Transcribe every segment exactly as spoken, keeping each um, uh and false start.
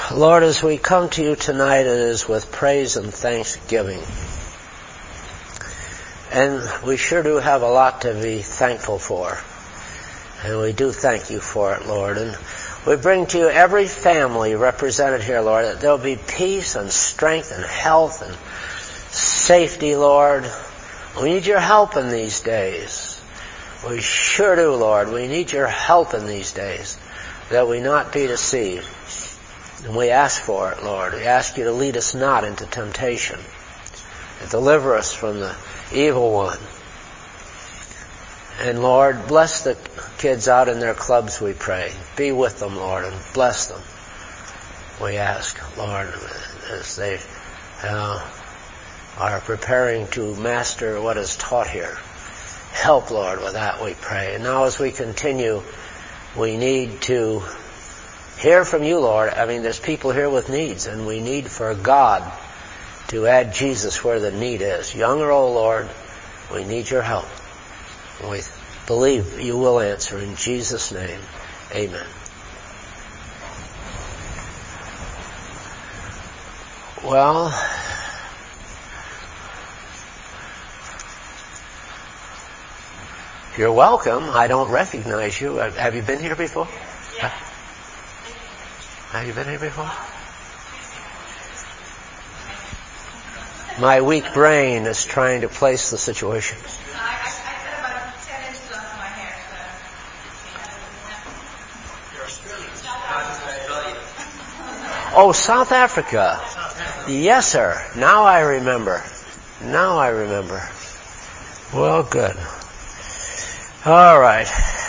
Lord, as we come to you tonight, it is with praise and thanksgiving. And we sure do have a lot to be thankful for. And we do thank you for it, Lord. And we bring to you every family represented here, Lord, that there will be peace and strength and health and safety, Lord. We need your help in these days. We sure do, Lord. We need your help in these days, that we not be deceived. And we ask for it, Lord. We ask you to lead us not into temptation, and deliver us from the evil one. And Lord, bless the kids out in their clubs, we pray. Be with them, Lord, and bless them. We ask, Lord, as they uh, are preparing to master what is taught here. Help, Lord, with that, we pray. And now as we continue, we need to hear from you, Lord. I mean, there's people here with needs, and we need for God to add Jesus where the need is. Young or old, Lord, we need your help. We believe you will answer. In Jesus' name, amen. Well, you're welcome. I don't recognize you. Have you been here before? Yeah. Have you been here before? My weak brain is trying to place the situation. I, I, I cut about ten inches off my hair. So. Oh, South Africa. Yes, sir. Now I remember. Now I remember. Well, good. All right.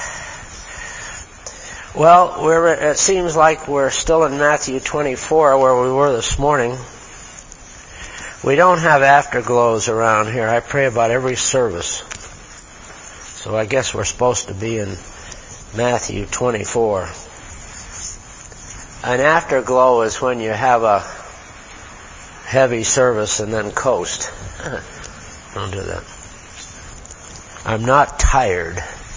Well, we're, it seems like we're still in Matthew twenty-four, where we were this morning. We don't have afterglows around here. I pray about every service. So I guess we're supposed to be in Matthew twenty-four. An afterglow is when you have a heavy service and then coast. Don't do that. I'm not tired.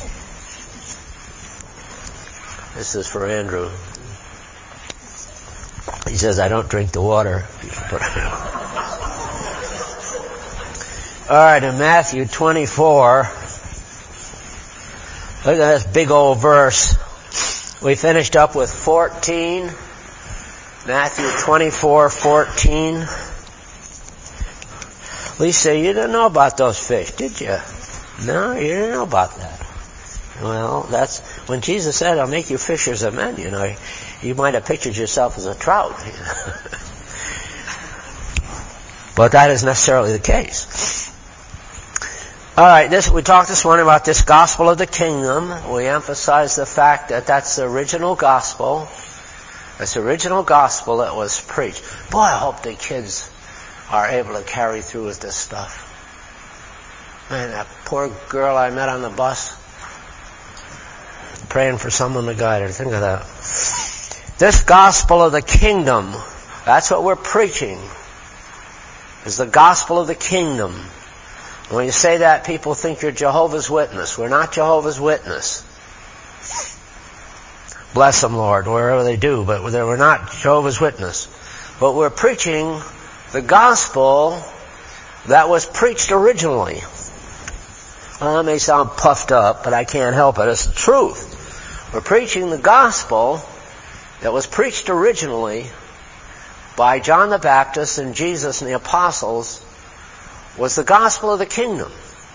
This is for Andrew. He says, I don't drink the water. All right, in Matthew twenty-four, look at this big old verse. We finished up with fourteen. Matthew twenty-four, fourteen. Lisa, you didn't know about those fish, did you? No, you didn't know about that. Well, that's when Jesus said, I'll make you fishers of men, you know, you might have pictured yourself as a trout. But that isn't necessarily the case. All right, this, we talked this morning about this gospel of the kingdom. We emphasized the fact that that's the original gospel. It's the original gospel that was preached. Boy, I hope the kids are able to carry through with this stuff. Man, that poor girl I met on the bus, praying for someone to guide her. Think of that. This gospel of the kingdom, that's what we're preaching, is the gospel of the kingdom. When you say that, people think you're Jehovah's Witness. We're not Jehovah's Witness. Bless them, Lord, wherever they do, but we're not Jehovah's Witness. But we're preaching the gospel that was preached originally. Well, that may sound puffed up, but I can't help it. It's the truth. We're preaching the gospel that was preached originally by John the Baptist and Jesus and the apostles, was the gospel of the kingdom.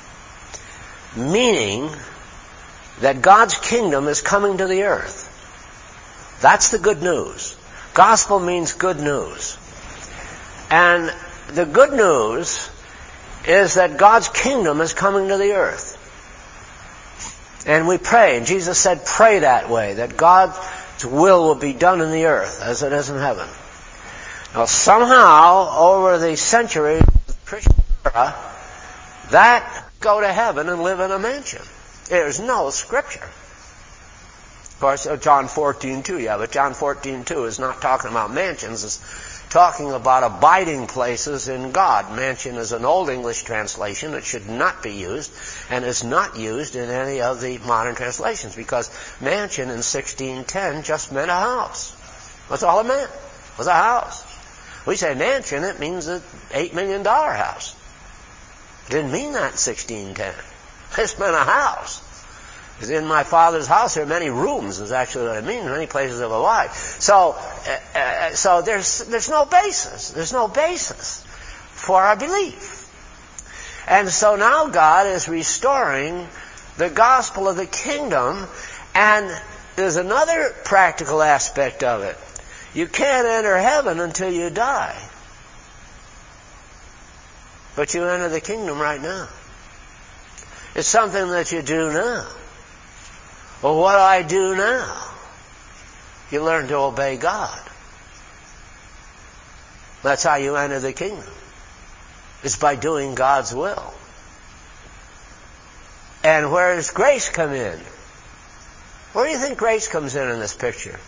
Meaning that God's kingdom is coming to the earth. That's the good news. Gospel means good news. And the good news is that God's kingdom is coming to the earth. And we pray, and Jesus said, pray that way, that God's will will be done in the earth as it is in heaven. Now somehow, over the centuries of the Christian era, that go to heaven and live in a mansion. There's no scripture. Of course, John fourteen two, yeah, but John fourteen two is not talking about mansions, it's talking about abiding places in God. Mansion is an Old English translation. It should not be used, and is not used in any of the modern translations, because mansion in sixteen ten just meant a house. That's all it meant. was a house. We say mansion, it means an eight million dollar house. It didn't mean that in sixteen ten. It meant a house. Because in my Father's house there are many rooms, is actually what it means, many places of a life. So, uh, uh, so there's, there's no basis. There's no basis for our belief. And so now God is restoring the gospel of the kingdom, and there's another practical aspect of it. You can't enter heaven until you die. But you enter the kingdom right now. It's something that you do now. Well, what do I do now? You learn to obey God. That's how you enter the kingdom. It's by doing God's will. And where does grace come in? Where do you think grace comes in in this picture?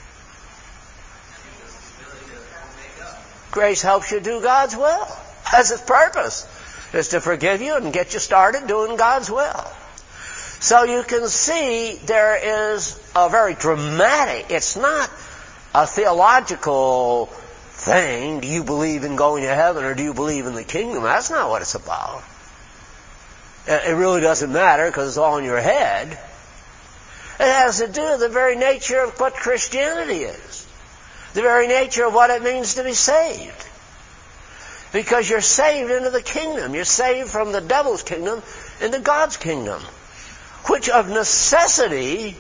Grace helps you do God's will. That's its purpose. It's to forgive you and get you started doing God's will. So you can see there is a very dramatic, it's not a theological thing. Do you believe in going to heaven or do you believe in the kingdom? That's not what it's about. It really doesn't matter because it's all in your head. It has to do with the very nature of what Christianity is. The very nature of what it means to be saved. Because you're saved into the kingdom. You're saved from the devil's kingdom into God's kingdom. Which of necessity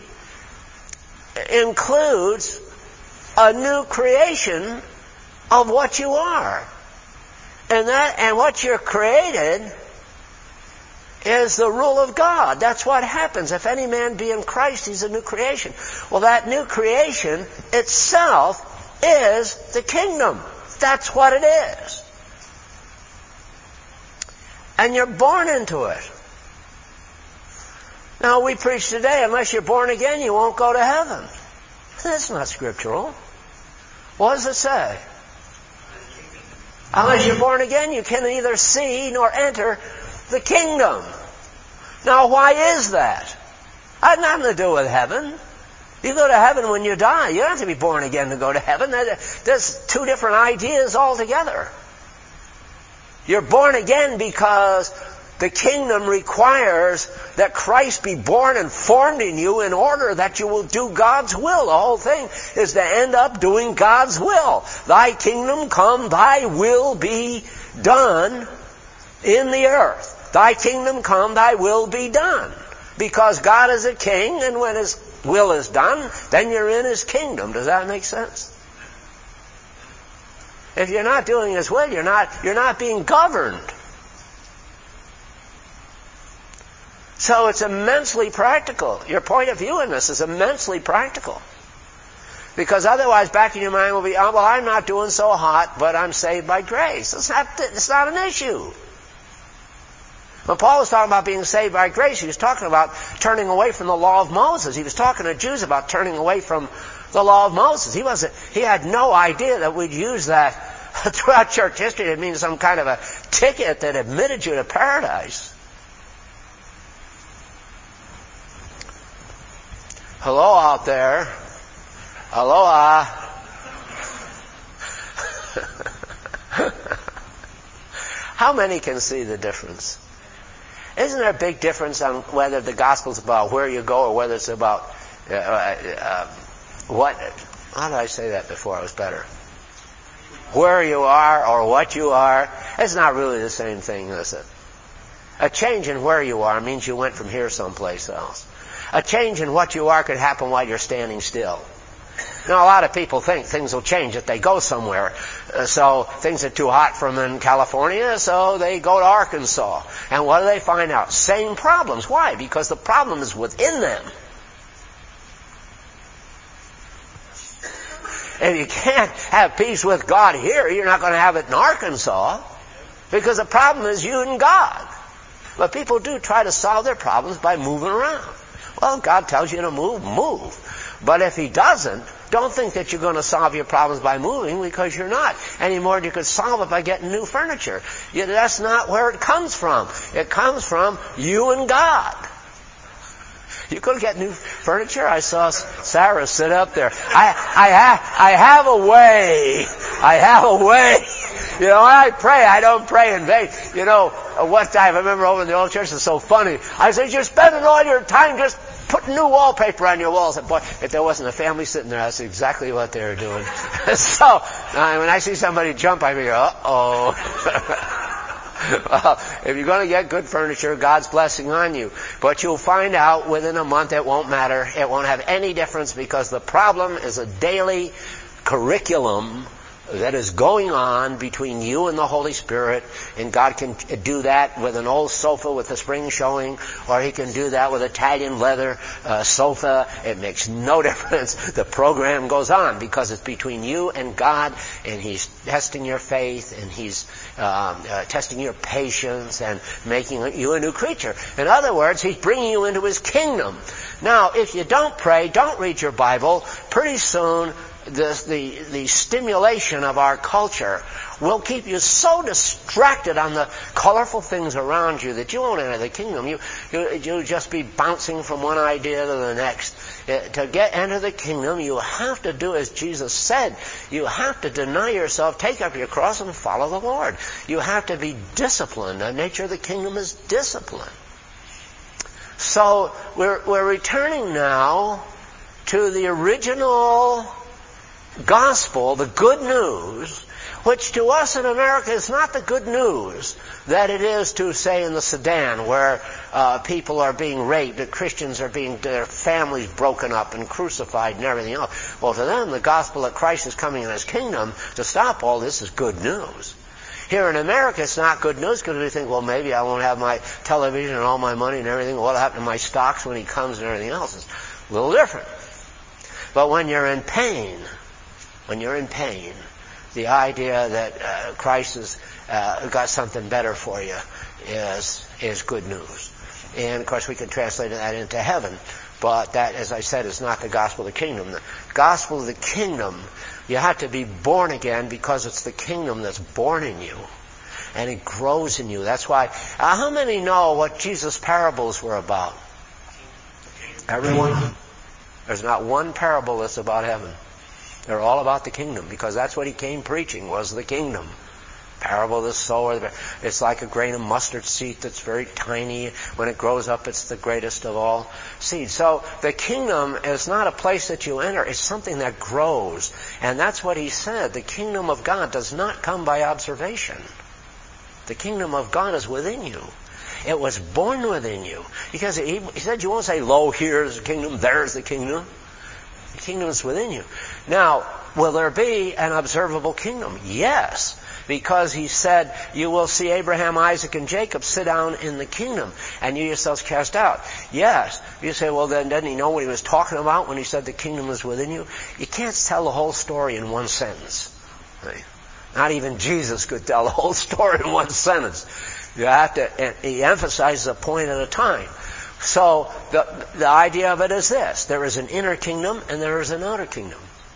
includes a new creation of what you are. And that, and what you're created is the rule of God. That's what happens. If any man be in Christ, he's a new creation. Well, that new creation itself is the kingdom. That's what it is. And you're born into it. Now, we preach today, unless you're born again, you won't go to heaven. That's not scriptural. What does it say? Unless you're born again, you can neither see nor enter the kingdom. Now, why is that? It has nothing to do with heaven. You go to heaven when you die. You don't have to be born again to go to heaven. There's two different ideas altogether. You're born again because the kingdom requires that Christ be born and formed in you in order that you will do God's will. The whole thing is to end up doing God's will. Thy kingdom come, thy will be done in the earth. Thy kingdom come, thy will be done. Because God is a king, and when his will is done, then you're in his kingdom. Does that make sense? If you're not doing his will, you're not, you're not being governed. So it's immensely practical. Your point of view in this is immensely practical. Because otherwise, back in your mind will be, oh, well, I'm not doing so hot, but I'm saved by grace. It's not, it's not an issue. When Paul was talking about being saved by grace, he was talking about turning away from the law of Moses. He was talking to Jews about turning away from the law of Moses. He wasn't, he had no idea that we'd use that throughout church history. It means some kind of a ticket that admitted you to paradise. Hello out there. Aloha. How many can see the difference? Isn't there a big difference on whether the gospel's about where you go or whether it's about uh, uh, what? How did I say that before? It was better. Where you are or what you are. It's not really the same thing, is it? A change in where you are means you went from here someplace else. A change in what you are could happen while you're standing still. Now, a lot of people think things will change if they go somewhere. Uh, so things are too hot for them in California, so they go to Arkansas. And what do they find out? Same problems. Why? Because the problem is within them. If you can't have peace with God here, you're not going to have it in Arkansas. Because the problem is you and God. But people do try to solve their problems by moving around. Well, God tells you to move, move. But if he doesn't, don't think that you're going to solve your problems by moving, because you're not. Any more than you could solve it by getting new furniture. Yeah, that's not where it comes from. It comes from you and God. You could get new furniture. I saw Sarah sit up there. I, I, ha- I have a way I have a way. You know, when I pray, I don't pray in vain. You know, one time, I remember over in the old church, it's so funny. I said, you're spending all your time just putting new wallpaper on your walls. And boy, if there wasn't a family sitting there, that's exactly what they were doing. So, uh, when I see somebody jump, I figure, uh-oh. Well, if you're going to get good furniture, God's blessing on you. But you'll find out within a month it won't matter. It won't have any difference because the problem is a daily curriculum that is going on between you and the Holy Spirit, and God can do that with an old sofa with the spring showing, or He can do that with Italian leather uh, sofa. It makes no difference. The program goes on because it's between you and God, and He's testing your faith, and He's um, uh, testing your patience, and making you a new creature. In other words, He's bringing you into His kingdom. Now, if you don't pray, don't read your Bible, pretty soon The, the, the stimulation of our culture will keep you so distracted on the colorful things around you that you won't enter the kingdom. You, you, you'll just be bouncing from one idea to the next. Uh, to get enter the kingdom, you have to do as Jesus said. You have to deny yourself, take up your cross, and follow the Lord. You have to be disciplined. The nature of the kingdom is discipline. So we're, we're returning now to the original gospel, the good news, which to us in America is not the good news that it is to, say, in the Sudan, where uh, people are being raped, that Christians are being, their families broken up and crucified and everything else. Well, to them, the gospel that Christ is coming in His kingdom to stop all this is good news. Here in America, it's not good news because we think, well, maybe I won't have my television and all my money and everything. What'll happen to my stocks when He comes and everything else? It's a little different. But when you're in pain, when you're in pain, the idea that uh, Christ has uh, got something better for you is is good news. And, of course, we can translate that into heaven. But that, as I said, is not the gospel of the kingdom. The gospel of the kingdom, you have to be born again because it's the kingdom that's born in you. And it grows in you. That's why. Uh, how many know what Jesus' parables were about? Everyone? There's not one parable that's about heaven. They're all about the kingdom because that's what He came preaching, was the kingdom. Parable of the sower. It's like a grain of mustard seed that's very tiny. When it grows up, it's the greatest of all seeds. So the kingdom is not a place that you enter. It's something that grows. And that's what He said. The kingdom of God does not come by observation. The kingdom of God is within you. It was born within you. Because He, he said you won't say, lo, here's the kingdom, there's the kingdom. The kingdom is within you. Now, will there be an observable kingdom? Yes, because He said, you will see Abraham, Isaac, and Jacob sit down in the kingdom, and you yourselves cast out. Yes. You say, well, then doesn't He know what He was talking about when He said the kingdom is within you? You can't tell the whole story in one sentence. Right? Not even Jesus could tell the whole story in one sentence. You have to, He emphasizes a point at a time. So the the idea of it is this. There is an inner kingdom and there is an outer kingdom.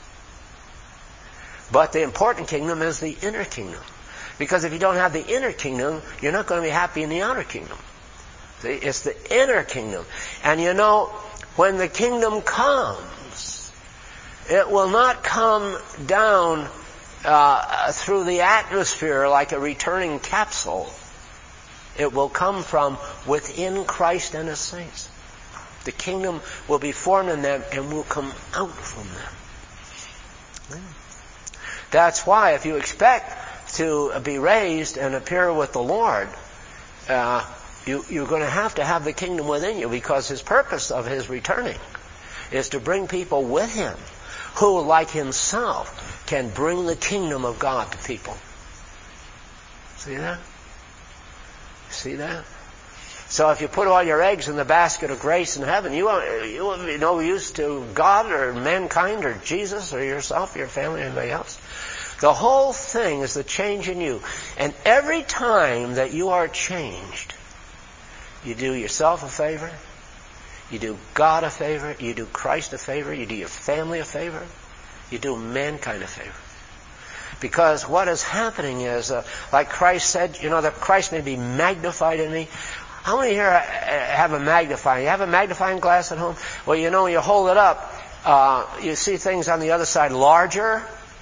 But the important kingdom is the inner kingdom. Because if you don't have the inner kingdom, you're not going to be happy in the outer kingdom. See, it's the inner kingdom. And you know, when the kingdom comes, it will not come down uh, through the atmosphere like a returning capsule. It will come from within Christ and His saints. The kingdom will be formed in them and will come out from them. That's why if you expect to be raised and appear with the Lord, uh, you, you're going to have to have the kingdom within you, because His purpose of His returning is to bring people with Him who, like Himself, can bring the kingdom of God to people. See that? See that? So if you put all your eggs in the basket of grace in heaven, you won't, you won't be no use to God or mankind or Jesus or yourself, your family, or anybody else. The whole thing is the change in you. And every time that you are changed, you do yourself a favor, you do God a favor, you do Christ a favor, you do your family a favor, you do mankind a favor. Because what is happening is, uh, like Christ said, you know, that Christ may be magnified in me. How many here have a magnifying? You have a magnifying glass at home? Well, you know, when you hold it up, uh, you see things on the other side larger.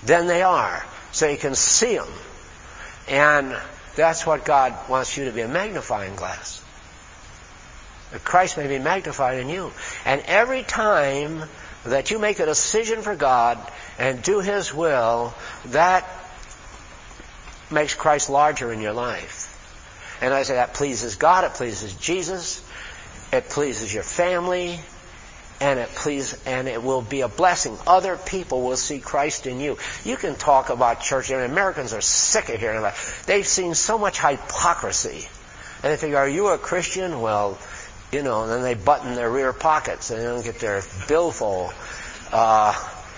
than they are, so you can see them. And that's what God wants you to be, a magnifying glass. That Christ may be magnified in you. And every time that you make a decision for God and do His will, that makes Christ larger in your life. And I say that pleases God, it pleases Jesus, it pleases your family, and it please, and it will be a blessing. Other people will see Christ in you. You can talk about church, and Americans are sick of hearing about it. They've seen so much hypocrisy. And they figure, are you a Christian? Well, you know, and then they button their rear pockets and they don't get their billfold. Uh,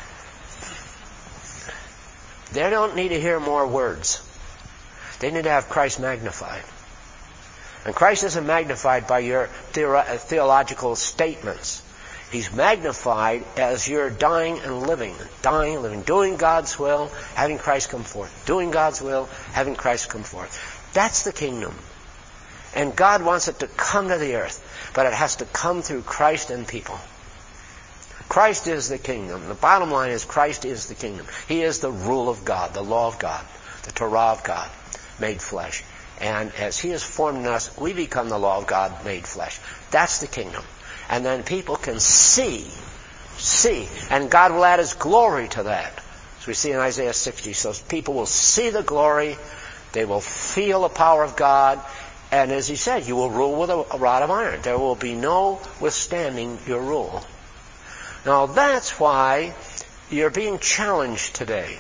they don't need to hear more words. They need to have Christ magnified. And Christ isn't magnified by your theoro- theological statements. He's magnified as you're dying and living, dying and living, doing God's will, having Christ come forth, doing God's will, having Christ come forth. That's the kingdom. And God wants it to come to the earth, but it has to come through Christ and people. Christ is the kingdom. The bottom line is Christ is the kingdom. He is the rule of God, the law of God, the Torah of God, made flesh. And as He is formed in us, we become the law of God made flesh. That's the kingdom. And then people can see, see, and God will add His glory to that. As we see in Isaiah sixty. So people will see the glory, they will feel the power of God, and as He said, you will rule with a rod of iron. There will be no withstanding your rule. Now that's why you're being challenged today.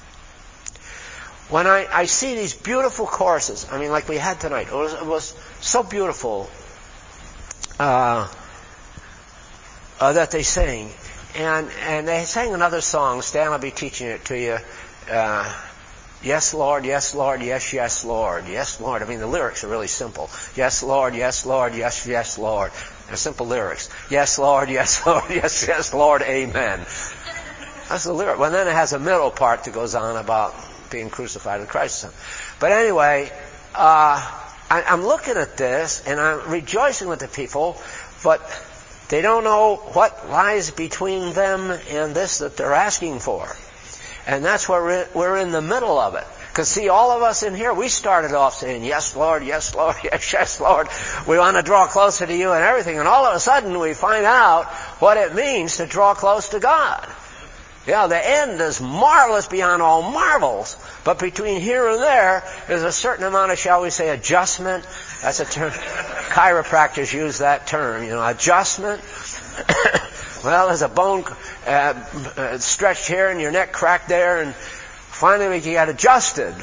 When I, I see these beautiful choruses, I mean like we had tonight, it was, it was so beautiful uh, uh, that they sang. And and they sang another song. Stan will be teaching it to you. Uh, yes, Lord, yes, Lord, yes, yes, Lord. Yes, Lord. I mean, the lyrics are really simple. Yes, Lord, yes, Lord, yes, yes, Lord. They're simple lyrics. Yes, Lord, yes, Lord, yes, yes, Lord, amen. That's the lyric. Well, then it has a middle part that goes on about being crucified with Christ. But anyway, uh, I, I'm looking at this, and I'm rejoicing with the people, but they don't know what lies between them and this that they're asking for. And that's where we're, we're in the middle of it. Because see, all of us in here, we started off saying, yes, Lord, yes, Lord, yes, yes, Lord. We want to draw closer to you and everything. And all of a sudden we find out what it means to draw close to God. Yeah, the end is marvelous beyond all marvels. But between here and there, there's a certain amount of, shall we say, adjustment. That's a term. Chiropractors use that term, you know, adjustment. Well, there's a bone uh, uh, stretched here and your neck cracked there, and finally we get adjusted.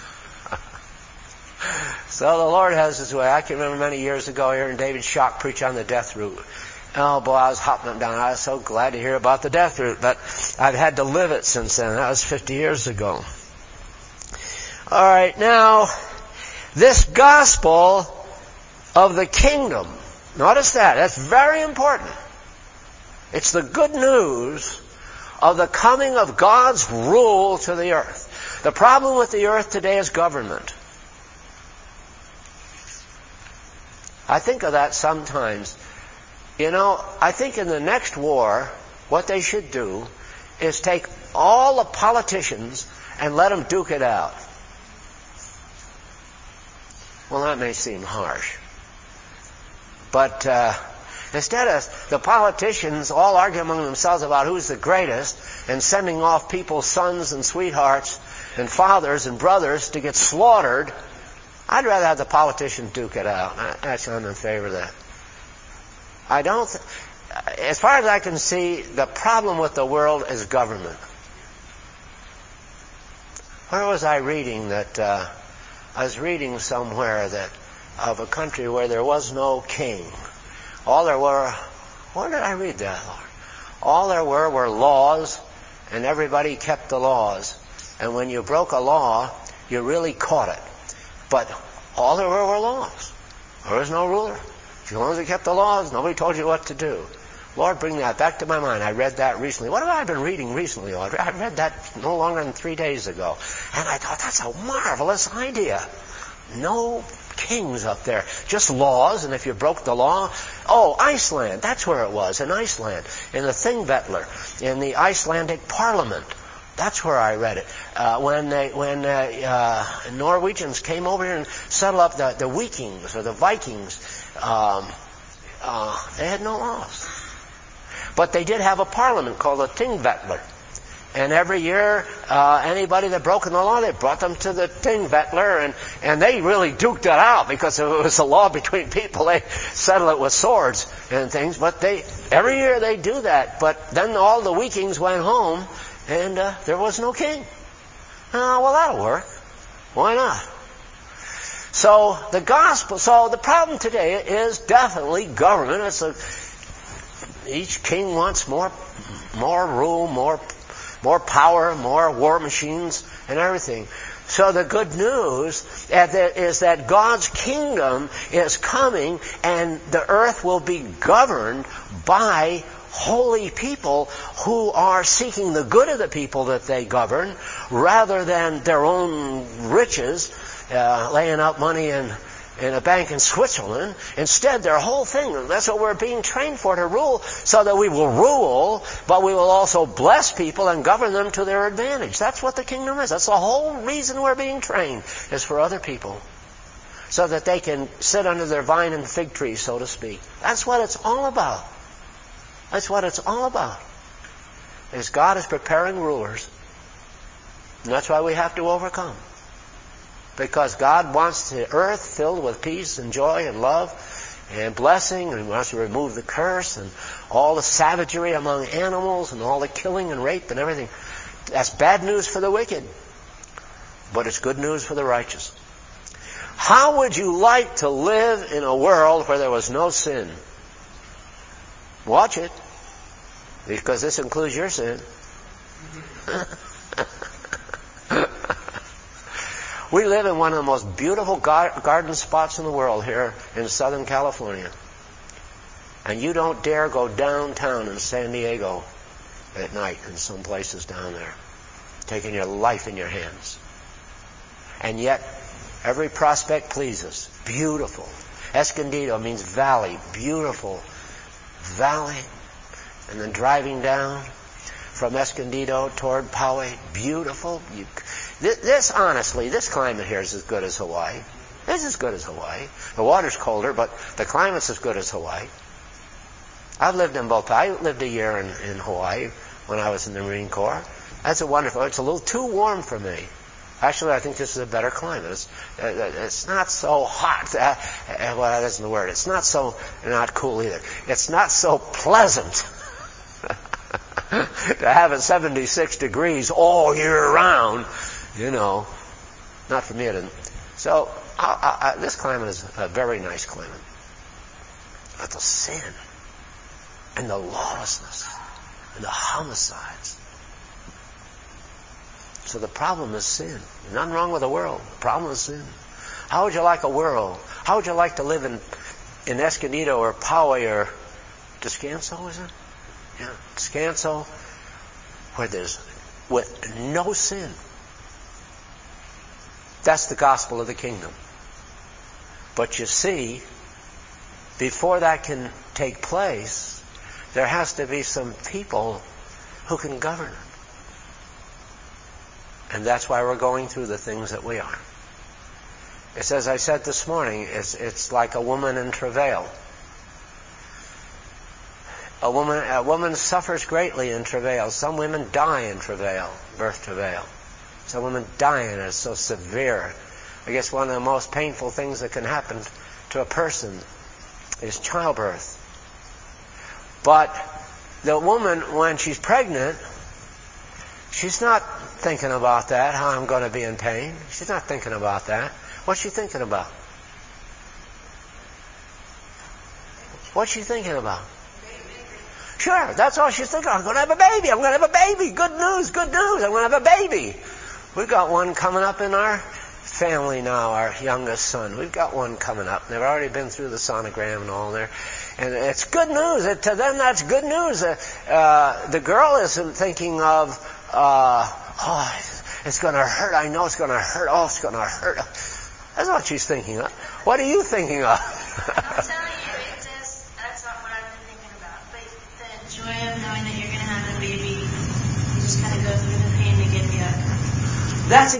So the Lord has His way. I can remember many years ago hearing David Shock preach on the death route. Oh boy, I was hopping up and down. I was so glad to hear about the death route, but I've had to live it since then. That was fifty years ago. All right, now, this gospel of the kingdom, notice that, that's very important. It's the good news of the coming of God's rule to the earth. The problem with the earth today is government. I think of that sometimes. You know, I think in the next war, what they should do is take all the politicians and let them duke it out. Well, that may seem harsh. But uh, instead of the politicians all arguing among themselves about who's the greatest and sending off people's sons and sweethearts and fathers and brothers to get slaughtered, I'd rather have the politicians duke it out. Actually, I'm in favor of that. I don't, th- as far as I can see, the problem with the world is government. Where was I reading that, uh, I was reading somewhere that, of a country where there was no king. All there were, where did I read that, Lord? All there were were laws, and everybody kept the laws. And when you broke a law, you really caught it. But all there were were laws. There was no ruler. As long as you kept the laws, nobody told you what to do. Lord, bring that back to my mind. I read that recently. What have I been reading recently, Lord? I read that no longer than three days ago. And I thought, that's a marvelous idea. No kings up there. Just laws, and if you broke the law... Oh, Iceland. That's where it was, in Iceland. In the Thingvellir. In the Icelandic parliament. That's where I read it. Uh, when they, when uh, uh, Norwegians came over here and settled up the, the Vikings or the Vikings, um, uh, they had no laws. But they did have a parliament called the Tingvettler. And every year, uh, anybody that broke the law, they brought them to the Tingvettler, and, and they really duked it out because it was a law between people. They settled it with swords and things. But they, every year they do that. But then all the Vikings went home, and uh, there was no king. Oh, well, that'll work. Why not? So the gospel, so the problem today is definitely government. It's a, each king wants more, more rule, more, more power, more war machines, and everything. So the good news is that God's kingdom is coming, and the earth will be governed by holy people who are seeking the good of the people that they govern rather than their own riches, uh, laying out money in, in a bank in Switzerland. Instead, their whole thing, that's what we're being trained for, to rule, so that we will rule, but we will also bless people and govern them to their advantage. That's what the kingdom is. That's the whole reason we're being trained, is for other people, so that they can sit under their vine and fig tree, so to speak. That's what it's all about. That's what it's all about. Is God is preparing rulers. And that's why we have to overcome. Because God wants the earth filled with peace and joy and love and blessing, and He wants to remove the curse and all the savagery among animals and all the killing and rape and everything. That's bad news for the wicked, but it's good news for the righteous. How would you like to live in a world where there was no sin? Watch it, because this includes your sin. We live in one of the most beautiful gar- garden spots in the world here in Southern California. And you don't dare go downtown in San Diego at night in some places down there, taking your life in your hands. And yet, every prospect pleases. Beautiful. Escondido means valley. Beautiful valley. And then driving down from Escondido toward Poway. Beautiful. You, this, this, honestly, this climate here is as good as Hawaii. It's as good as Hawaii. The water's colder, but the climate's as good as Hawaii. I've lived in both. I lived a year in, in Hawaii when I was in the Marine Corps. That's a wonderful. It's a little too warm for me. Actually, I think this is a better climate. It's, uh, it's not so hot. Uh, well, that isn't the word. It's not so, not cool either. It's not so pleasant to have it seventy-six degrees all year round. You know, not for me. It isn't. So, I, I, this climate is a very nice climate. But the sin and the lawlessness and the homicides. So the problem is sin. There's nothing wrong with the world. The problem is sin. How would you like a world? How would you like to live in in Escondido or Poway or Descanso, is it? Yeah, Descanso, where there's with no sin. That's the gospel of the kingdom. But you see, before that can take place, there has to be some people who can govern it. And that's why we're going through the things that we are. It's, as I said this morning, it's, it's like a woman in travail. A woman, a woman suffers greatly in travail. Some women die in travail, birth travail. Some women die, and it's so severe. I guess one of the most painful things that can happen to a person is childbirth. But the woman, when she's pregnant, she's not thinking about that, how I'm going to be in pain. She's not thinking about that. What's she thinking about? What's she thinking about? Sure, that's all she's thinking. I'm going to have a baby. I'm going to have a baby. Good news, good news. I'm going to have a baby. We've got one coming up in our family now, our youngest son. We've got one coming up. They've already been through the sonogram and all there. And it's good news. It, to them, that's good news. Uh, uh, the girl isn't thinking of, uh, oh, it's going to hurt. I know it's going to hurt. Oh, it's going to hurt. That's what she's thinking of. What are you thinking of? I'm telling you, it just, that's not what I've been thinking about. But the joy of knowing that you're going to have a baby, you just kind of go through the pain to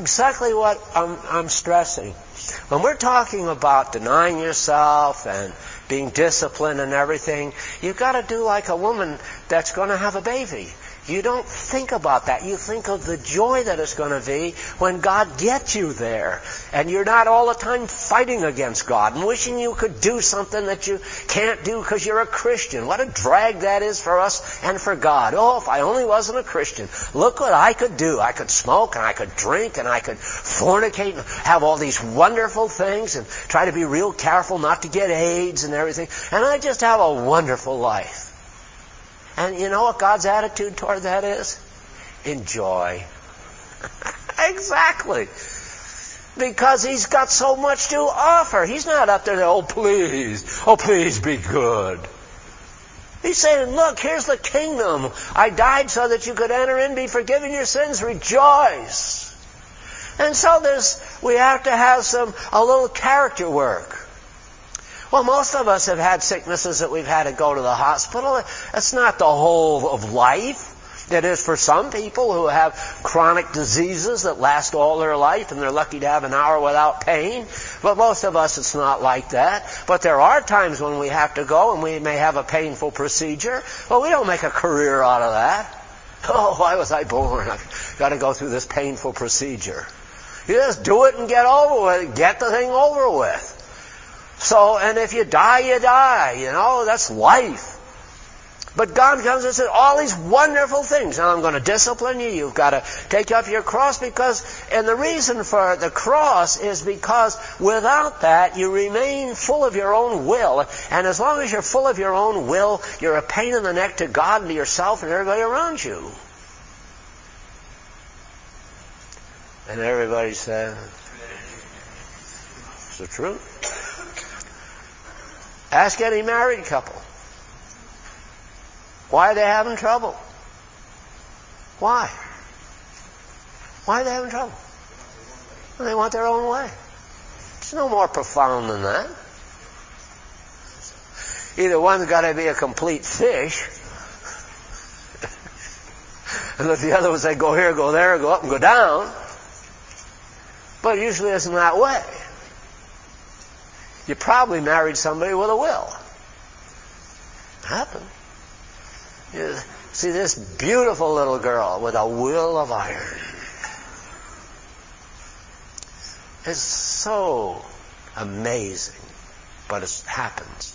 exactly what I'm, I'm stressing. When we're talking about denying yourself and being disciplined and everything, you've got to do like a woman that's going to have a baby. You don't think about that. You think of the joy that it's going to be when God gets you there. And you're not all the time fighting against God and wishing you could do something that you can't do because you're a Christian. What a drag that is for us and for God. Oh, if I only wasn't a Christian. Look what I could do. I could smoke and I could drink and I could fornicate and have all these wonderful things and try to be real careful not to get AIDS and everything. And I just have a wonderful life. And you know what God's attitude toward that is? Enjoy. Exactly. Because He's got so much to offer. He's not up there, oh please, oh please be good. He's saying, look, here's the kingdom. I died so that you could enter in, be forgiven your sins, rejoice. And so there's, we have to have some, a little character work. Well, most of us have had sicknesses that we've had to go to the hospital. That's not the whole of life. It is for some people who have chronic diseases that last all their life and they're lucky to have an hour without pain. But most of us, it's not like that. But there are times when we have to go and we may have a painful procedure. Well, we don't make a career out of that. Oh, why was I born? I've got to go through this painful procedure. You just do it and get over with it. Get the thing over with. So, and if you die, you die. You know, that's life. But God comes and says all these wonderful things. Now I'm going to discipline you. You've got to take up your cross because, and the reason for the cross is because without that you remain full of your own will. And as long as you're full of your own will, you're a pain in the neck to God and to yourself and everybody around you. And everybody said, it's the truth. Ask any married couple. Why are they having trouble? Why? Why are they having trouble? Well, they want their own way. It's no more profound than that. Either one's got to be a complete fish, and if the other one say go here, go there, go up and go down. But it usually isn't that way. You probably married somebody with a will. It happened. You see this beautiful little girl with a will of iron. It's so amazing, but it happens.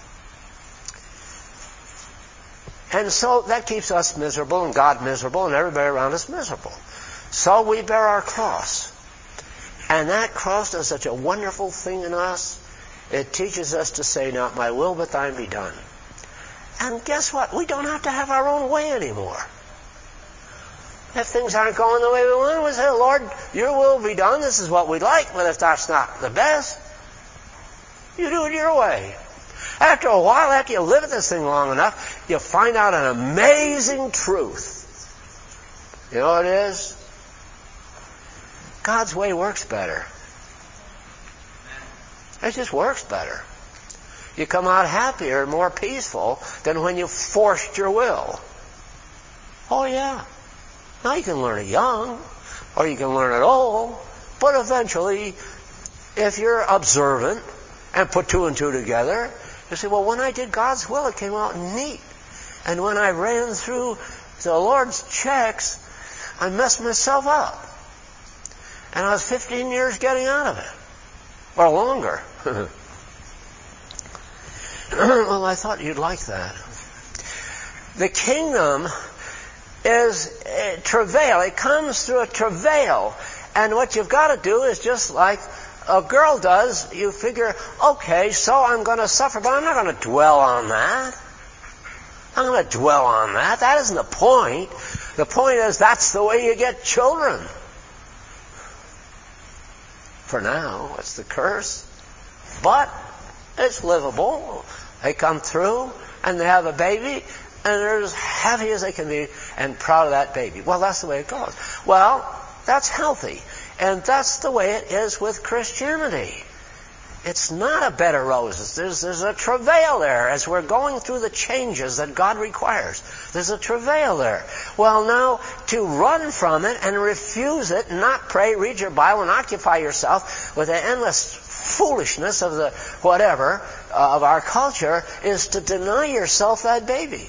And so that keeps us miserable and God miserable and everybody around us miserable. So we bear our cross. And that cross does such a wonderful thing in us. It teaches us to say, not my will, but thine be done. And guess what? We don't have to have our own way anymore. If things aren't going the way we want, we say, Lord, your will be done. This is what we like, but if that's not the best, you do it your way. After a while, after you live at this thing long enough, you'll find out an amazing truth. You know what it is? God's way works better. It just works better. You come out happier and more peaceful than when you forced your will. Oh yeah. Now you can learn it young, or you can learn it old, but eventually, if you're observant and put two and two together, you say, well, when I did God's will, it came out neat. And when I ran through the Lord's checks, I messed myself up. And I was fifteen years getting out of it. Or longer. Well, I thought you'd like that. The kingdom is a travail. It comes through a travail. And what you've got to do is just like a girl does. You figure, okay, so I'm going to suffer, but I'm not going to dwell on that. I'm going to dwell on that. That isn't the point. The point is that's the way you get children. For now, it's the curse. But it's livable. They come through and they have a baby and they're as happy as they can be and proud of that baby. Well, that's the way it goes. Well, that's healthy. And that's the way it is with Christianity. It's not a bed of roses. There's, there's a travail there as we're going through the changes that God requires. There's a travail there. Well, now, to run from it and refuse it and not pray, read your Bible, and occupy yourself with the endless foolishness of the whatever uh, of our culture is to deny yourself that baby.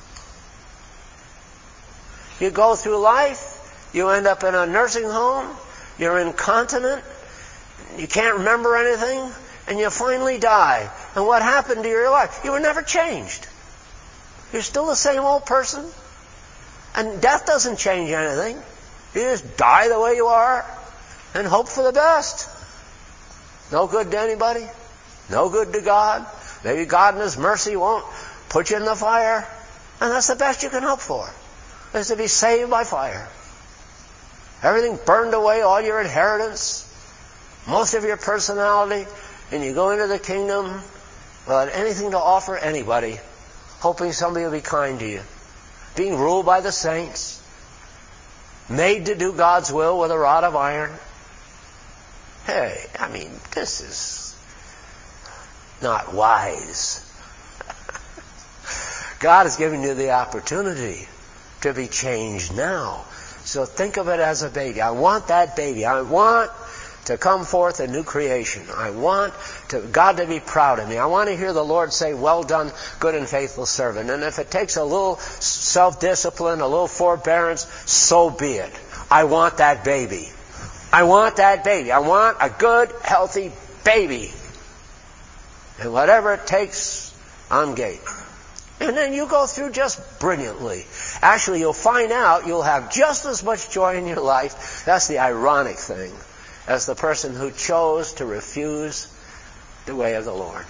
You go through life, you end up in a nursing home, you're incontinent, you can't remember anything, and you finally die. And what happened to your life? You were never changed. You're still the same old person. And death doesn't change anything. You just die the way you are and hope for the best. No good to anybody. No good to God. Maybe God in His mercy won't put you in the fire. And that's the best you can hope for, is to be saved by fire. Everything burned away, all your inheritance, most of your personality, and you go into the kingdom without anything to offer anybody, hoping somebody will be kind to you. Being ruled by the saints, made to do God's will with a rod of iron. Hey, I mean, this is not wise. God has given you the opportunity to be changed now. So think of it as a baby. I want that baby. I want to come forth a new creation. I want to, God to be proud of me. I want to hear the Lord say, well done, good and faithful servant. And if it takes a little self-discipline, a little forbearance, so be it. I want that baby. I want that baby. I want a good, healthy baby. And whatever it takes, I'm game. And then you go through just brilliantly. Actually, you'll find out you'll have just as much joy in your life. That's the ironic thing, as the person who chose to refuse the way of the Lord.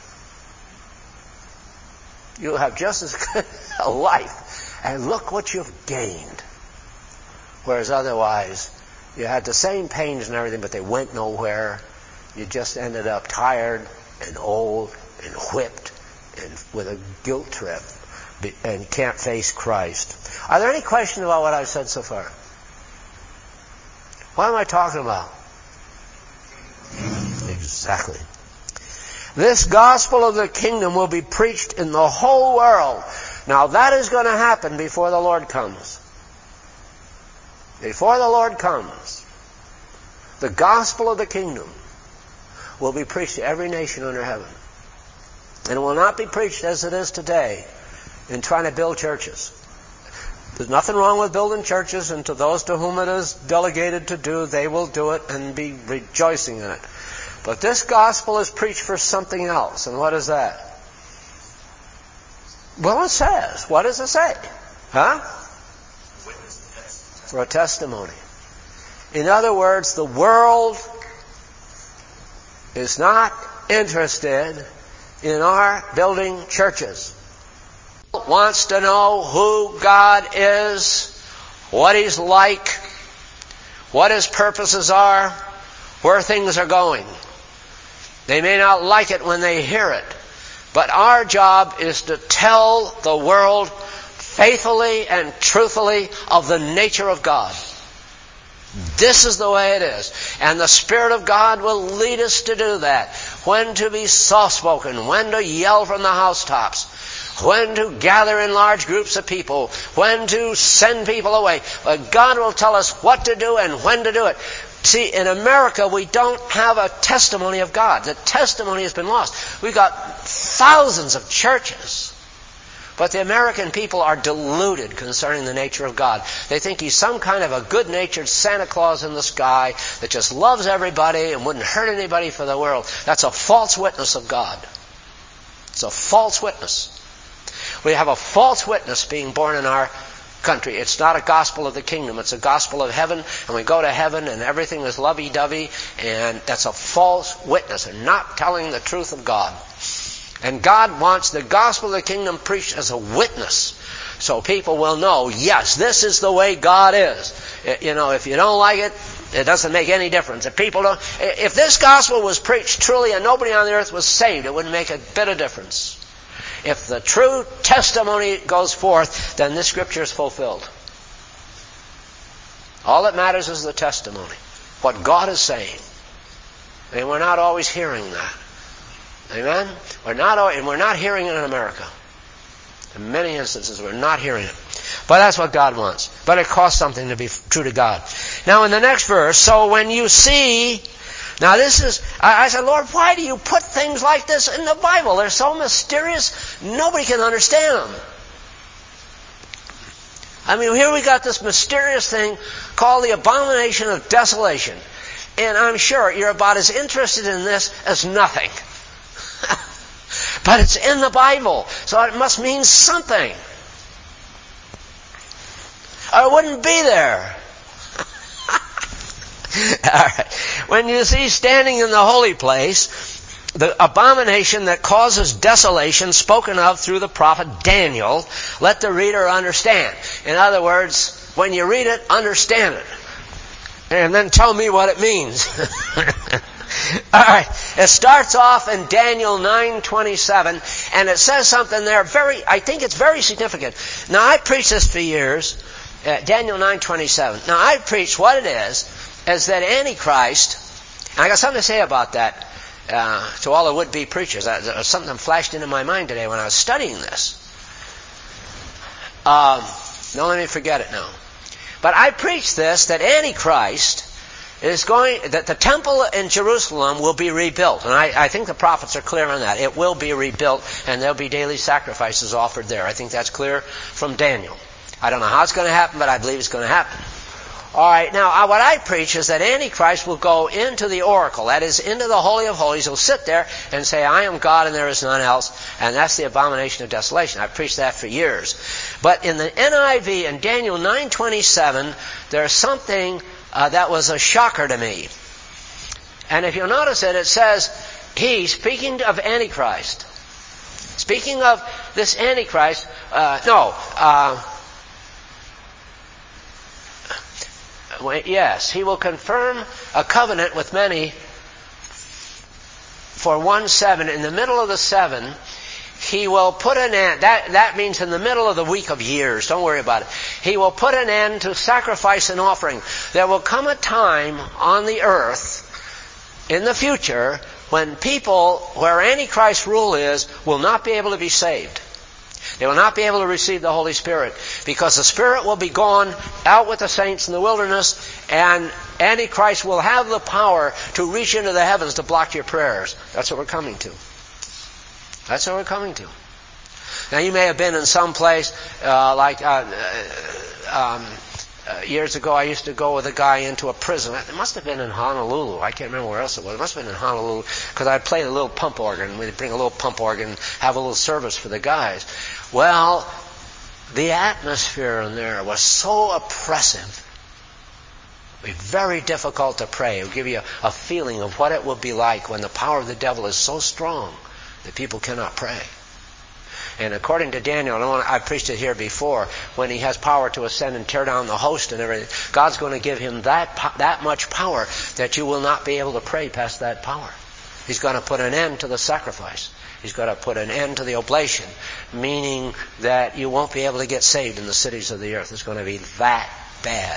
You'll have just as good a life, and look what you've gained. Whereas otherwise, you had the same pains and everything, but they went nowhere. You just ended up tired and old and whipped and with a guilt trip and can't face Christ. Are there any questions about what I've said so far? What am I talking about? Exactly. This gospel of the kingdom will be preached in the whole world. Now that is going to happen before the Lord comes. Before the Lord comes, the gospel of the kingdom will be preached to every nation under heaven. And it will not be preached as it is today in trying to build churches. There's nothing wrong with building churches, and to those to whom it is delegated to do, they will do it and be rejoicing in it. But this gospel is preached for something else. And what is that? Well, it says. What does it say? Huh? For a testimony. In other words, the world is not interested in our building churches. Wants to know who God is, what He's like, what His purposes are, where things are going. They may not like it when they hear it, but our job is to tell the world faithfully and truthfully of the nature of God. This is the way it is. And the Spirit of God will lead us to do that. When to be soft-spoken, when to yell from the housetops, when to gather in large groups of people, when to send people away. But God will tell us what to do and when to do it. See, in America, we don't have a testimony of God. The testimony has been lost. We've got thousands of churches. But the American people are deluded concerning the nature of God. They think He's some kind of a good-natured Santa Claus in the sky that just loves everybody and wouldn't hurt anybody for the world. That's a false witness of God. It's a false witness. We have a false witness being born in our country. It's not a gospel of the kingdom. It's a gospel of heaven, and we go to heaven and everything is lovey-dovey, and that's a false witness and not telling the truth of God. And God wants the gospel of the kingdom preached as a witness, so people will know, yes, this is the way God is. You know, if you don't like it, it doesn't make any difference. If people don't, if this gospel was preached truly and nobody on the earth was saved, it wouldn't make a bit of difference. If the true testimony goes forth, then this scripture is fulfilled. All that matters is the testimony, what God is saying. And we're not always hearing that. Amen? We're not, and we're not hearing it in America. In many instances, we're not hearing it. But that's what God wants. But it costs something to be true to God. Now in the next verse, so when you see, now this is, I, I said, Lord, why do you put things like this in the Bible? They're so mysterious, nobody can understand them. I mean, here we got this mysterious thing called the abomination of desolation. And I'm sure you're about as interested in this as nothing. But it's in the Bible, so it must mean something. Or it wouldn't be there. All right. When you see standing in the holy place, the abomination that causes desolation spoken of through the prophet Daniel, let the reader understand. In other words, when you read it, understand it. And then tell me what it means. All right. It starts off in Daniel nine twenty-seven, and it says something there very, I think it's very significant. Now, I preached this for years, uh, Daniel nine twenty-seven. Now, I preached what it is, is that Antichrist, and I got something to say about that uh, to all the would-be preachers. Uh, something that flashed into my mind today when I was studying this. Um, don't let me forget it now. But I preached this, that Antichrist is going, that the temple in Jerusalem will be rebuilt. And I, I think the prophets are clear on that. It will be rebuilt, and there'll be daily sacrifices offered there. I think that's clear from Daniel. I don't know how it's going to happen, but I believe it's going to happen. All right, now what I preach is that Antichrist will go into the oracle, that is, into the Holy of Holies. He'll sit there and say, I am God and there is none else, and that's the abomination of desolation. I've preached that for years. But in the N I V, in Daniel nine twenty-seven, there's something uh, that was a shocker to me. And if you'll notice it, it says, he, speaking of Antichrist, speaking of this Antichrist, uh, no, uh, yes, he will confirm a covenant with many for one seven. In the middle of the seven, he will put an end. That, that means in the middle of the week of years. Don't worry about it. He will put an end to sacrifice and offering. There will come a time on the earth in the future when people, where Antichrist's rule is, will not be able to be saved. They will not be able to receive the Holy Spirit because the Spirit will be gone out with the saints in the wilderness, and Antichrist will have the power to reach into the heavens to block your prayers. That's what we're coming to. That's what we're coming to. Now, you may have been in some place uh, like uh, uh, um, uh, years ago. I used to go with a guy into a prison. It must have been in Honolulu. I can't remember where else it was. It must have been in Honolulu because I played a little pump organ. We'd bring a little pump organ, have a little service for the guys. Well, the atmosphere in there was so oppressive. It would be very difficult to pray. It would give you a, a feeling of what it would be like when the power of the devil is so strong that people cannot pray. And according to Daniel, and I preached it here before, when he has power to ascend and tear down the host and everything, God's going to give him that that much power that you will not be able to pray past that power. He's going to put an end to the sacrifice. He's got to put an end to the oblation, meaning that you won't be able to get saved in the cities of the earth. It's going to be that bad.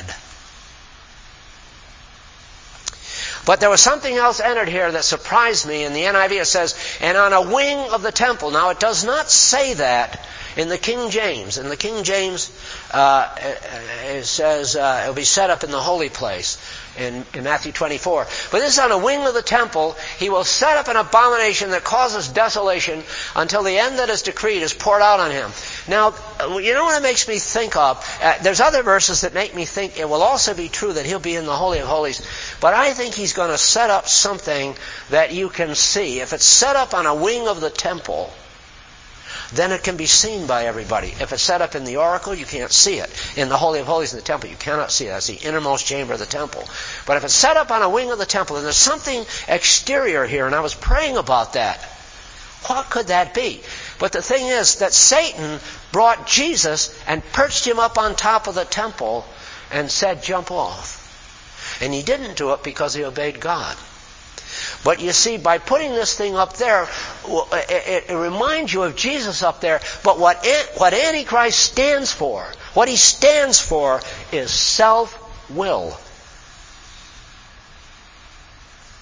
But there was something else entered here that surprised me. In the N I V it says, and on a wing of the temple. Now it does not say that in the King James. In the King James uh, it says uh, it will be set up in the holy place. In, in Matthew twenty-four. But this is on a wing of the temple. He will set up an abomination that causes desolation until the end that is decreed is poured out on him. Now, you know what it makes me think of? Uh, there's other verses that make me think it will also be true that he'll be in the Holy of Holies. But I think he's going to set up something that you can see. If it's set up on a wing of the temple, then it can be seen by everybody. If it's set up in the oracle, you can't see it. In the Holy of Holies in the temple, you cannot see it. That's the innermost chamber of the temple. But if it's set up on a wing of the temple, then there's something exterior here, and I was praying about that. What could that be? But the thing is that Satan brought Jesus and perched him up on top of the temple and said, jump off. And he didn't do it because he obeyed God. But you see, by putting this thing up there, it, it reminds you of Jesus up there. But what, what Antichrist stands for, what he stands for is self-will.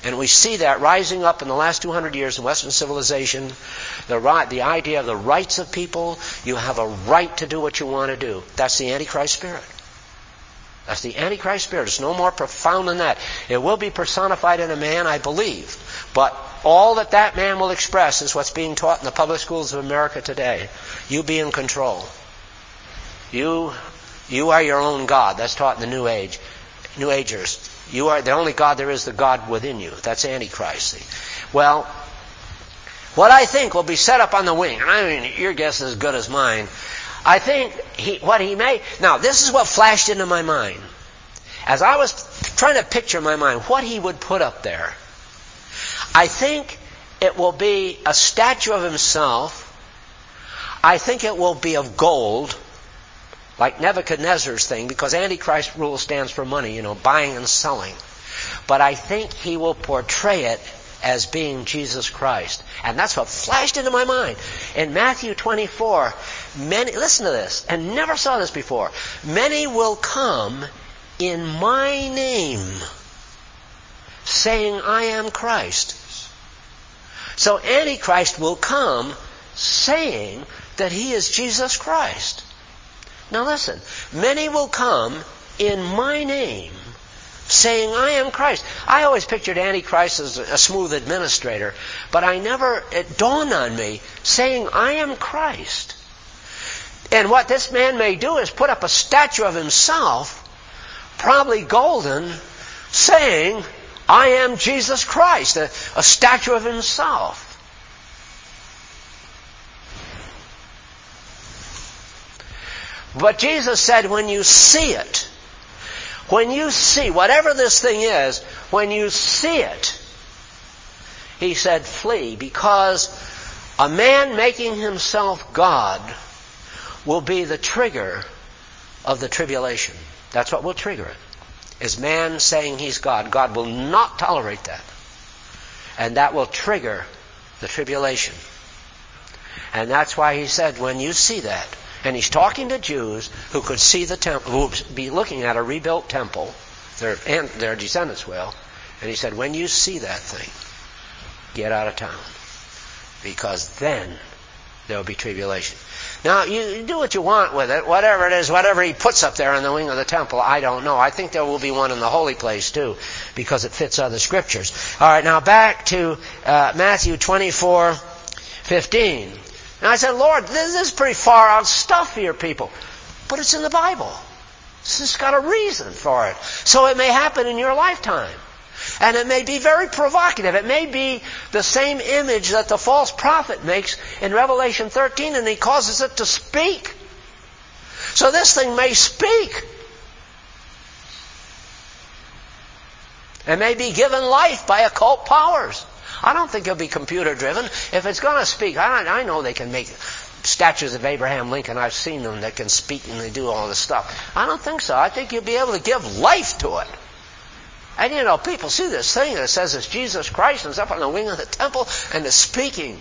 And we see that rising up in the last two hundred years in Western civilization. The right, the idea of the rights of people. You have a right to do what you want to do. That's the Antichrist spirit. That's the Antichrist spirit. It's no more profound than that. It will be personified in a man, I believe. But all that that man will express is what's being taught in the public schools of America today. You be in control. You, you are your own God. That's taught in the New Age. New Agers. You are the only God there is, the God within you. That's Antichrist. Well, what I think will be set up on the wing, and I mean, your guess is as good as mine. I think he, what he may... Now, this is what flashed into my mind. As I was trying to picture in my mind what he would put up there, I think it will be a statue of himself. I think it will be of gold, like Nebuchadnezzar's thing, because Antichrist rule stands for money, you know, buying and selling. But I think he will portray it as being Jesus Christ. And that's what flashed into my mind. In Matthew twenty-four, many, listen to this, and never saw this before. Many will come in my name, saying, I am Christ. So Antichrist will come saying that he is Jesus Christ. Now listen, many will come in my name, saying, I am Christ. I always pictured Antichrist as a smooth administrator, but I never, it dawned on me, saying, I am Christ. And what this man may do is put up a statue of himself, probably golden, saying, I am Jesus Christ, a, a statue of himself. But Jesus said, when you see it, when you see, whatever this thing is, when you see it, he said, flee, because a man making himself God will be the trigger of the tribulation. That's what will trigger it, is man saying he's God. God will not tolerate that. And that will trigger the tribulation. And that's why he said, when you see that, and he's talking to Jews who could see the temple, who would be looking at a rebuilt temple, their, and their descendants will, and he said, when you see that thing, get out of town, because then there will be tribulation. Now, you, you do what you want with it, whatever it is, whatever he puts up there in the wing of the temple, I don't know. I think there will be one in the holy place too, because it fits other scriptures. All right, now back to uh, Matthew twenty-four fifteen. And I said, Lord, this is pretty far out stuff here, people. But it's in the Bible. This has got a reason for it. So it may happen in your lifetime. And it may be very provocative. It may be the same image that the false prophet makes in Revelation thirteen, and he causes it to speak. So this thing may speak. It may be given life by occult powers. I don't think it'll be computer driven. If it's going to speak, I, I know they can make statues of Abraham Lincoln. I've seen them that can speak and they do all this stuff. I don't think so. I think you'll be able to give life to it. And you know, people see this thing that says it's Jesus Christ and it's up on the wing of the temple and it's speaking.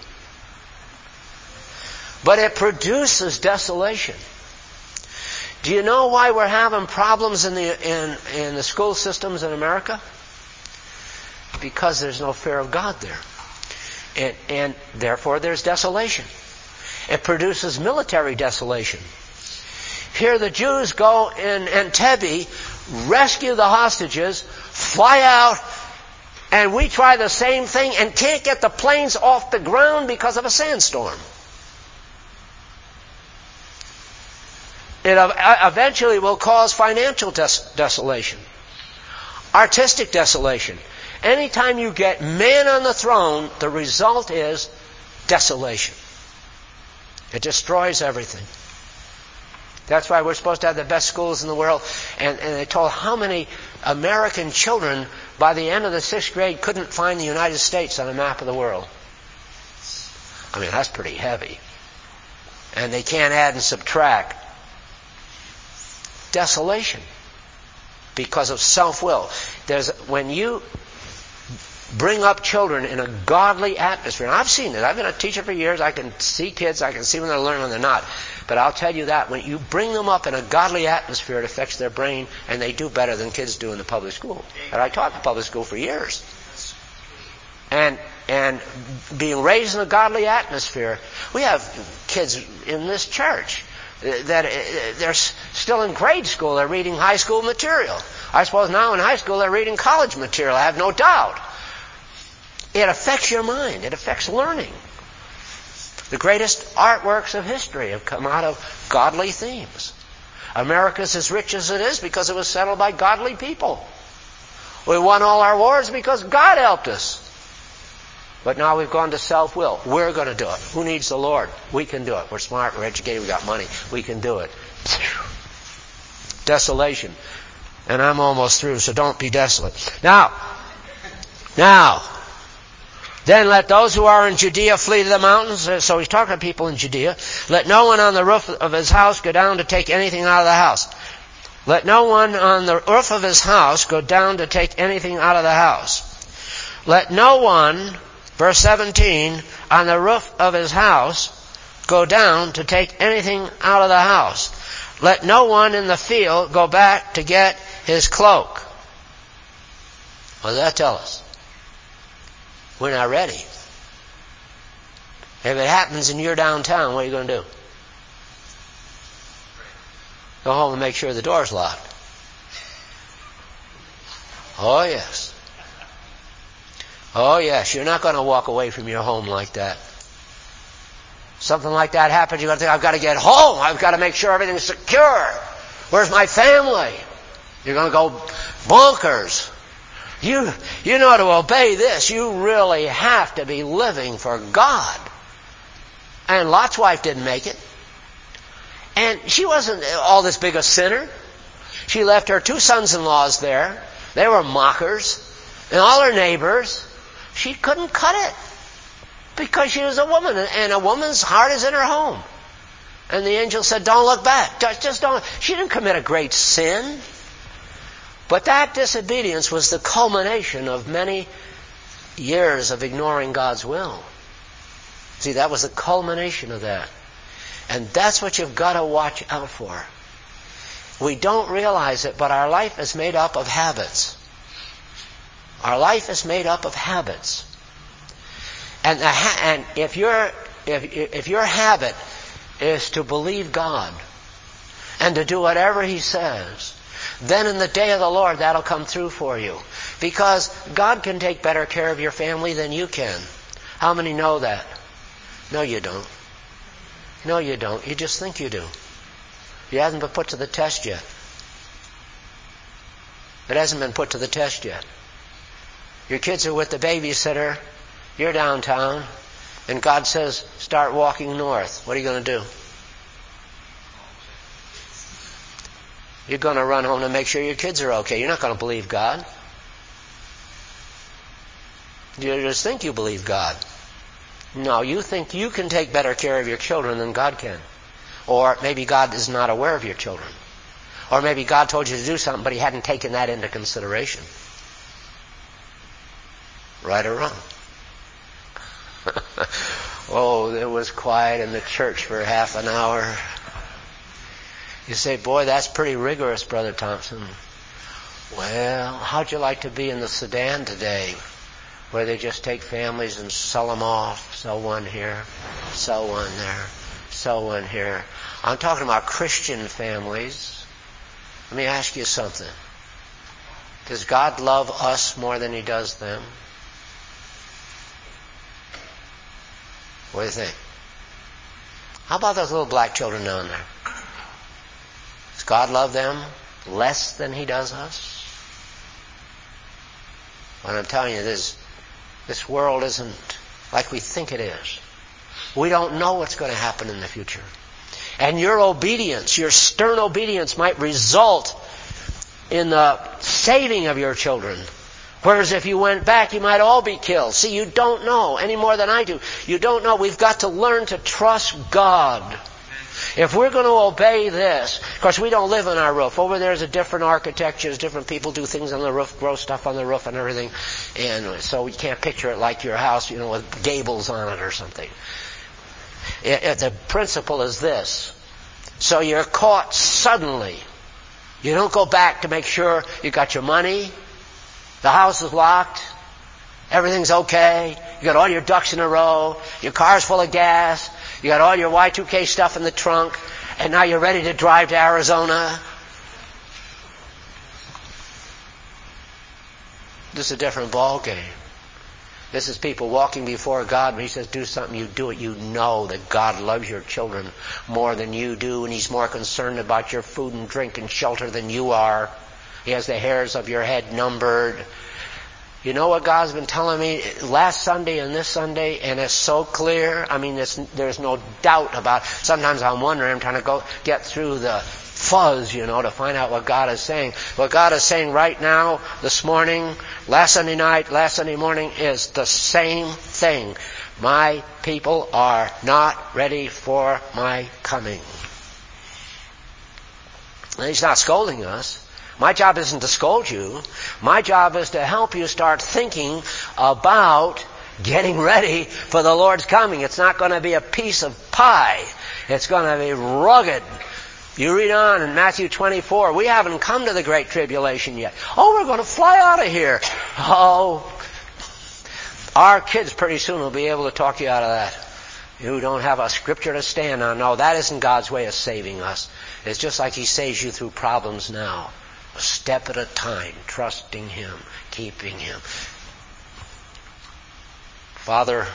But it produces desolation. Do you know why we're having problems in the in, in the school systems in America? Because there's no fear of God there. And, and therefore there's desolation. It produces military desolation. Here the Jews go in Entebbe, rescue the hostages, fly out, and we try the same thing and can't get the planes off the ground because of a sandstorm. It eventually will cause financial des- desolation, artistic desolation. Anytime you get man on the throne, the result is desolation. It destroys everything. That's why we're supposed to have the best schools in the world. And, and they told how many American children by the end of the sixth grade couldn't find the United States on a map of the world. I mean, that's pretty heavy. And they can't add and subtract. Desolation. Because of self-will. There's, when you bring up children in a godly atmosphere. And I've seen it. I've been a teacher for years. I can see kids. I can see when they're learning when they're not. But I'll tell you that when you bring them up in a godly atmosphere, it affects their brain, and they do better than kids do in the public school. And I taught the public school for years. and and being raised in a godly atmosphere. We have kids in this church that they're still in grade school. They're reading high school material. I suppose now in high school they're reading college material. I have no doubt. It affects your mind. It affects learning. The greatest artworks of history have come out of godly themes. America's as rich as it is because it was settled by godly people. We won all our wars because God helped us. But now we've gone to self-will. We're going to do it. Who needs the Lord? We can do it. We're smart, we're educated, we've got money. We can do it. Desolation. And I'm almost through, so don't be desolate. Now, now, then let those who are in Judea flee to the mountains. So he's talking to people in Judea. Let no one on the roof of his house go down to take anything out of the house. Let no one on the roof of his house go down to take anything out of the house. Let no one, verse seventeen, on the roof of his house go down to take anything out of the house. Let no one in the field go back to get his cloak. What does that tell us? We're not ready. If it happens and you're downtown, what are you going to do? Go home and make sure the door's locked. Oh, yes. Oh, yes. You're not going to walk away from your home like that. Something like that happens, you're going to think, I've got to get home. I've got to make sure everything's secure. Where's my family? You're going to go bonkers. You, you know to obey this, you really have to be living for God. And Lot's wife didn't make it. And she wasn't all this big a sinner. She left her two sons-in-laws there. They were mockers. And all her neighbors. She couldn't cut it. Because she was a woman. And a woman's heart is in her home. And the angel said, don't look back. Just, just don't. She didn't commit a great sin. But that disobedience was the culmination of many years of ignoring God's will. See, that was the culmination of that. And that's what you've got to watch out for. We don't realize it, but our life is made up of habits. Our life is made up of habits. And, the ha- and if, your, if, if your habit is to believe God and to do whatever He says, then in the day of the Lord, that'll come through for you. Because God can take better care of your family than you can. How many know that? No, you don't. No, you don't. You just think you do. You haven't been put to the test yet. It hasn't been put to the test yet. Your kids are with the babysitter. You're downtown. And God says, start walking north. What are you going to do? You're going to run home to make sure your kids are okay. You're not going to believe God. You just think you believe God. No, you think you can take better care of your children than God can. Or maybe God is not aware of your children. Or maybe God told you to do something, but He hadn't taken that into consideration. Right or wrong? Oh, it was quiet in the church for half an hour. You say, boy, that's pretty rigorous, Brother Thompson. Well, how'd you like to be in the Sudan today, where they just take families and sell them off, sell one here, sell one there, sell one here. I'm talking about Christian families. Let me ask you something. Does God love us more than He does them? What do you think? How about those little black children down there? Does God love them less than He does us? Well, I'm telling you, this, this world isn't like we think it is. We don't know what's going to happen in the future. And your obedience, your stern obedience might result in the saving of your children. Whereas if you went back, you might all be killed. See, you don't know any more than I do. You don't know. We've got to learn to trust God. If we're going to obey this, of course we don't live on our roof. Over there's a different architecture, different people do things on the roof, grow stuff on the roof and everything. And so we can't picture it like your house, you know, with gables on it or something. It, it, the principle is this. So you're caught suddenly. You don't go back to make sure you got your money, the house is locked, Everything's okay. You got all your ducks in a row. Your car's full of gas. You got all your Y two K stuff in the trunk. And now you're ready to drive to Arizona. This is a different ball game. This is people walking before God. When He says, do something, you do it. You know that God loves your children more than you do, and He's more concerned about your food and drink and shelter than you are. He has the hairs of your head numbered. You know what God's been telling me last Sunday and this Sunday, and it's so clear. I mean, there's no doubt about it. Sometimes I'm wondering, I'm trying to go get through the fuzz, you know, to find out what God is saying. What God is saying right now, this morning, last Sunday night, last Sunday morning, is the same thing. My people are not ready for my coming. And He's not scolding us. My job isn't to scold you. My job is to help you start thinking about getting ready for the Lord's coming. It's not going to be a piece of pie. It's going to be rugged. You read on in Matthew twenty-four, we haven't come to the Great Tribulation yet. Oh, we're going to fly out of here. Oh, our kids pretty soon will be able to talk you out of that. You don't have a scripture to stand on. No, that isn't God's way of saving us. It's just like He saves you through problems now. A step at a time, trusting Him, keeping Him. Father,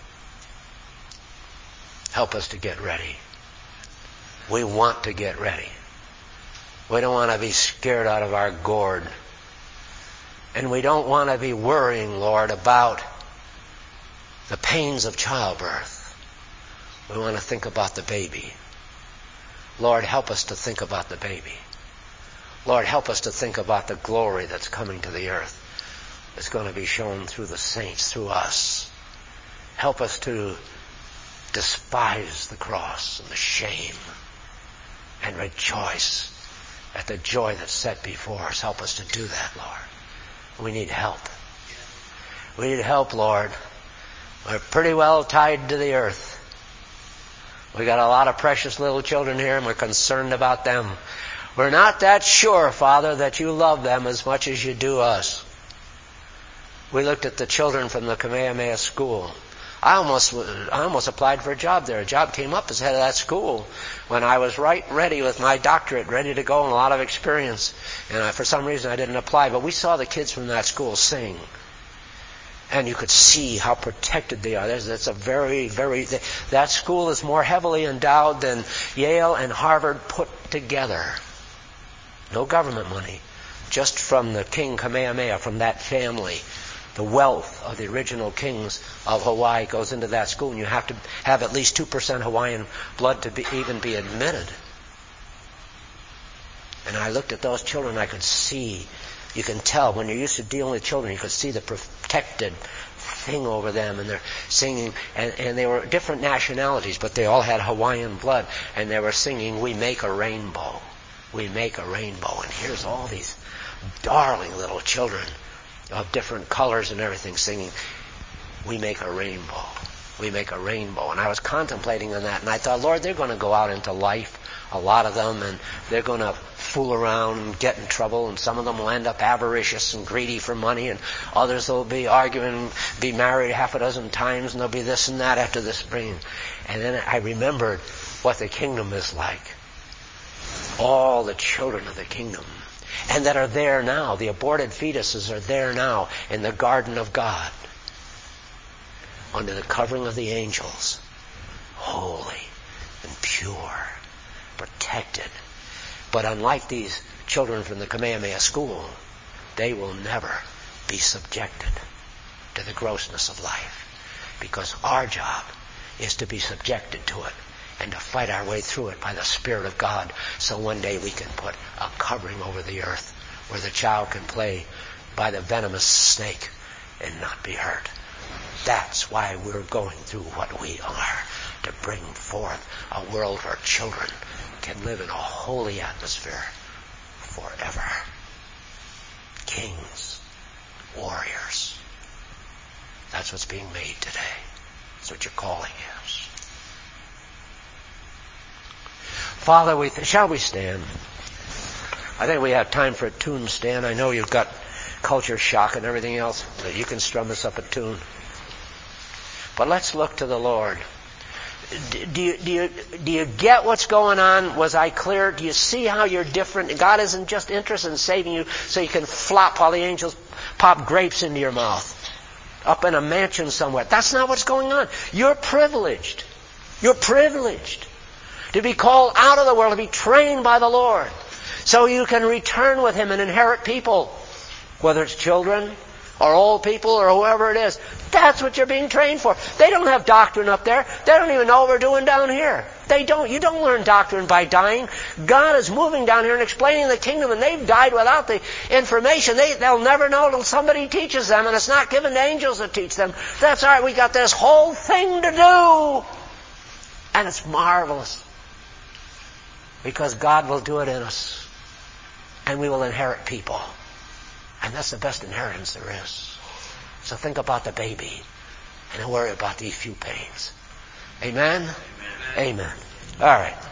help us to get ready. We want to get ready. We don't want to be scared out of our gourd. And we don't want to be worrying, Lord, about the pains of childbirth. We want to think about the baby. Lord, help us to think about the baby. Lord, help us to think about the glory that's coming to the earth. It's going to be shown through the saints, through us. Help us to despise the cross and the shame and rejoice at the joy that's set before us. Help us to do that, Lord. We need help. We need help, Lord. We're pretty well tied to the earth. We got a lot of precious little children here, and we're concerned about them. We're not that sure, Father, that you love them as much as you do us. We looked at the children from the Kamehameha school. I almost, I almost applied for a job there. A job came up as head of that school when I was right ready with my doctorate, ready to go, and a lot of experience. And I, for some reason I didn't apply. But we saw the kids from that school sing. And you could see how protected they are. That's a very, very... That school is more heavily endowed than Yale and Harvard put together. No government money. Just from the King Kamehameha, from that family. The wealth of the original kings of Hawaii goes into that school. And you have to have at least two percent Hawaiian blood to be, even be admitted. And I looked at those children and I could see... You can tell when you're used to dealing with children, you could see the protected thing over them, and they're singing, and, and they were different nationalities, but they all had Hawaiian blood, and they were singing, "We make a rainbow, we make a rainbow." And here's all these darling little children of different colors and everything singing, "We make a rainbow, we make a rainbow." And I was contemplating on that, and I thought, Lord, they're going to go out into life, a lot of them, and they're going to fool around and get in trouble, and some of them will end up avaricious and greedy for money, and others will be arguing, be married half a dozen times, and there'll be this and that after the spring. And then I remembered what the kingdom is like. All the children of the kingdom, and that are there now, the aborted fetuses are there now in the garden of God, under the covering of the angels, holy and pure, protected. But unlike these children from the Kamehameha school, they will never be subjected to the grossness of life. Because our job is to be subjected to it and to fight our way through it by the Spirit of God, so one day we can put a covering over the earth where the child can play by the venomous snake and not be hurt. That's why we're going through what we are, to bring forth a world where children can live in a holy atmosphere forever. Kings, warriors. That's what's being made today. That's what your calling is. Father, we th- shall we stand? I think we have time for a tune stand. I know you've got culture shock and everything else, you can strum us up a tune. But let's look to the Lord. Do you, do you, do you get what's going on? Was I clear? Do you see how you're different? God isn't just interested in saving you so you can flop while the angels pop grapes into your mouth up in a mansion somewhere. That's not what's going on. You're privileged. You're privileged to be called out of the world, to be trained by the Lord, so you can return with Him and inherit people, whether it's children or old people or whoever it is. That's what you're being trained for. They don't have doctrine up there. They don't even know what we're doing down here. They don't. You don't learn doctrine by dying. God is moving down here and explaining the kingdom, and they've died without the information. They, they'll never know until somebody teaches them, and it's not given to angels to teach them. That's all right. We got this whole thing to do. And it's marvelous. Because God will do it in us. And we will inherit people. And that's the best inheritance there is. So think about the baby. And don't worry about these few pains. Amen? Amen. Amen. All right.